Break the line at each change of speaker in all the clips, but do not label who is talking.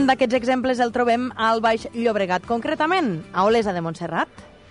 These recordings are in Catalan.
Un d'aquests exemples el trobem al Baix Llobregat, concretament a Olesa de Montserrat.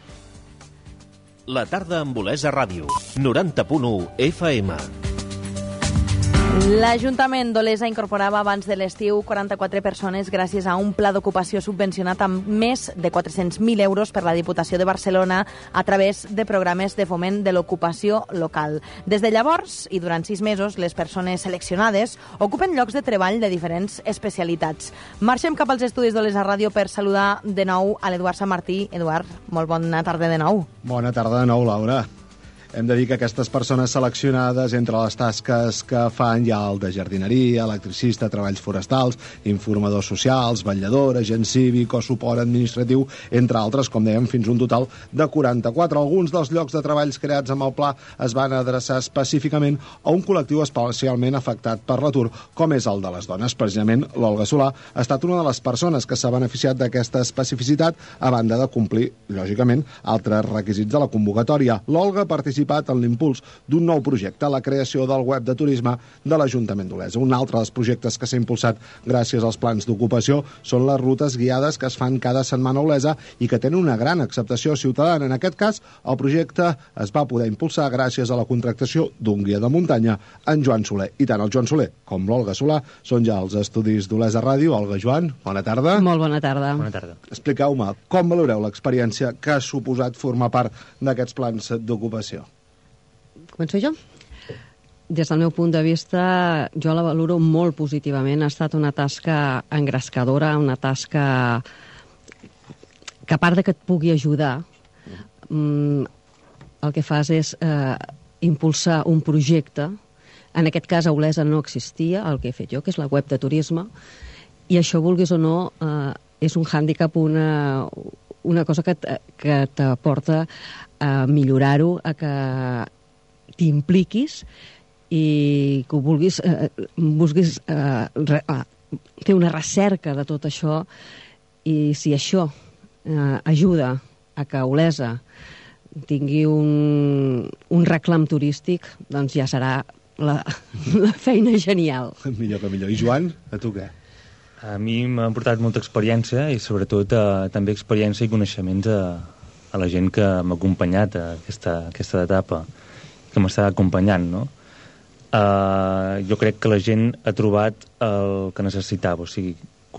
La tarda amb Olesa Ràdio, 90.1 FM.
L'Ajuntament d'Olesa incorporava abans de l'estiu 44 persones gràcies a un pla d'ocupació subvencionat amb més de 400.000 euros per la Diputació de Barcelona a través de programes de foment de l'ocupació local. Des de llavors, i durant 6 mesos, les persones seleccionades ocupen llocs de treball de diferents especialitats. Marxem cap als estudis d'Olesa Ràdio per saludar de nou a l'Eduard Sant Martí. Eduard, molt bona tarda de nou.
Bona tarda de nou, Laura. Hem de dir que aquestes persones seleccionades, entre les tasques que fan, hi ha el de jardineria, electricista, treballs forestals, informadors socials, vetllador, agent cívic o suport administratiu, entre altres, com dèiem, fins un total de 44. Alguns dels llocs de treballs creats amb el pla es van adreçar específicament a un col·lectiu especialment afectat per l'atur, com és el de les dones. Precisament, l'Olga Solà ha estat una de les persones que s'ha beneficiat d'aquesta especificitat, a banda de complir, lògicament, altres requisits de la convocatòria. L'Olga participa en l'impuls d'un nou projecte, la creació del web de turisme de l'Ajuntament d'Olesa. Un altre dels projectes que s'ha impulsat gràcies als plans d'ocupació són les rutes guiades que es fan cada setmana a Olesa i que tenen una gran acceptació ciutadana. En aquest cas, el projecte es va poder impulsar gràcies a la contractació d'un guia de muntanya, en Joan Soler. I tant el Joan Soler com l'Olga Solà són ja als estudis d'Olesa Ràdio. Olga, Joan, bona tarda.
Molt bona tarda.
Bona tarda.
Expliqueu-me, com valoreu l'experiència que ha suposat formar part d'aquests plans d'ocupació?
Començo jo? Des del meu punt de vista, jo la valoro molt positivament. Ha estat una tasca engrescadora, una tasca que, a part de que et pugui ajudar, el que fas és impulsar un projecte. En aquest cas, a Olesa no existia el que he fet jo, que és la web de turisme, i això, vulguis o no, és un hàndicap, una cosa que t'aporta a millorar-ho, a que t'impliquis i que ho vulguis fer una recerca de tot això, i si això ajuda a que Olesa tingui un reclam turístic, doncs ja serà la feina genial.
Millor que millor. I Joan, a tu què?
A mi m'ha portat molta experiència i sobretot també experiència i coneixements a la gent que m'ha acompanyat a aquesta etapa, que m'està acompanyant, no? Jo crec que la gent ha trobat el que necessitava, o sigui,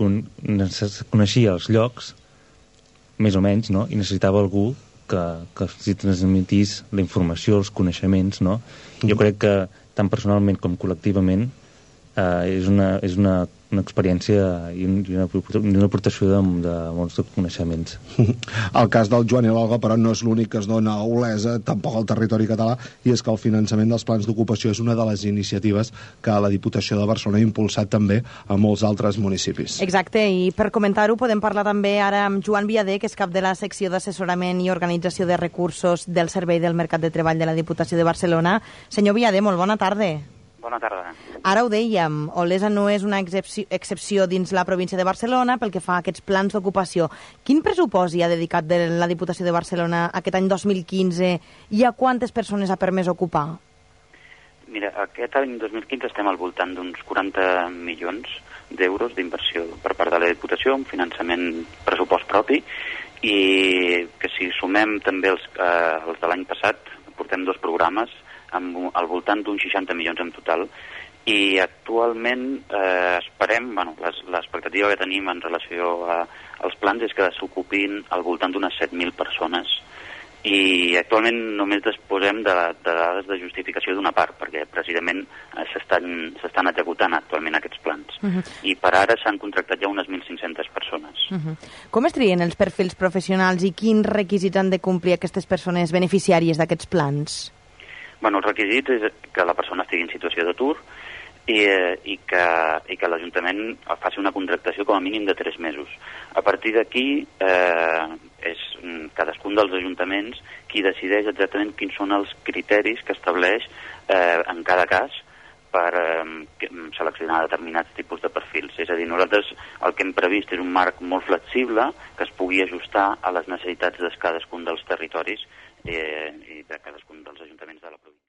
coneixia els llocs, més o menys, no? I necessitava algú que si transmetís la informació, els coneixements, no? Jo crec que tant personalment com col·lectivament és una experiència i una aportació de molts coneixements.
El cas del Joan i l'Olga, però, no és l'únic que es dona a Olesa, tampoc al territori català, i és que el finançament dels plans d'ocupació és una de les iniciatives que la Diputació de Barcelona ha impulsat també a molts altres municipis.
Exacte, i per comentar-ho podem parlar també ara amb Joan Viader, que és cap de la secció d'assessorament i organització de recursos del Servei del Mercat de Treball de la Diputació de Barcelona. Senyor Viader, molt bona tarda.
Bona tarda.
Ara ho dèiem, Olesa no és una excepció dins la província de Barcelona pel que fa a aquests plans d'ocupació. Quin pressupost hi ha dedicat de la Diputació de Barcelona aquest any 2015 i a quantes persones ha permès ocupar?
Mira, aquest any 2015 estem al voltant d'uns 40 milions d'euros d'inversió per part de la Diputació, un finançament pressupost propi, i que si sumem també els de l'any passat, portem 2 programes al voltant d'uns 60 milions en total, i actualment esperem, l'expectativa que tenim en relació als plans és que s'ocupin al voltant d'unes 7.000 persones, i actualment només disposem de dades de justificació d'una part, perquè precisament s'estan executant actualment aquests plans. I per ara s'han contractat ja unes 1.500 persones.
Com es trien els perfils professionals i quins requisits han de complir aquestes persones beneficiàries d'aquests plans?
Els requisits és que la persona estigui en situació d'atur i que l'Ajuntament faci una contractació com a mínim de 3 mesos. A partir d'aquí és cadascun dels ajuntaments qui decideix exactament quins són els criteris que estableix en cada cas per seleccionar determinats tipus de perfils. És a dir, nosaltres el que hem previst és un marc molt flexible que es pugui ajustar a les necessitats de cadascun dels territoris i de cadascun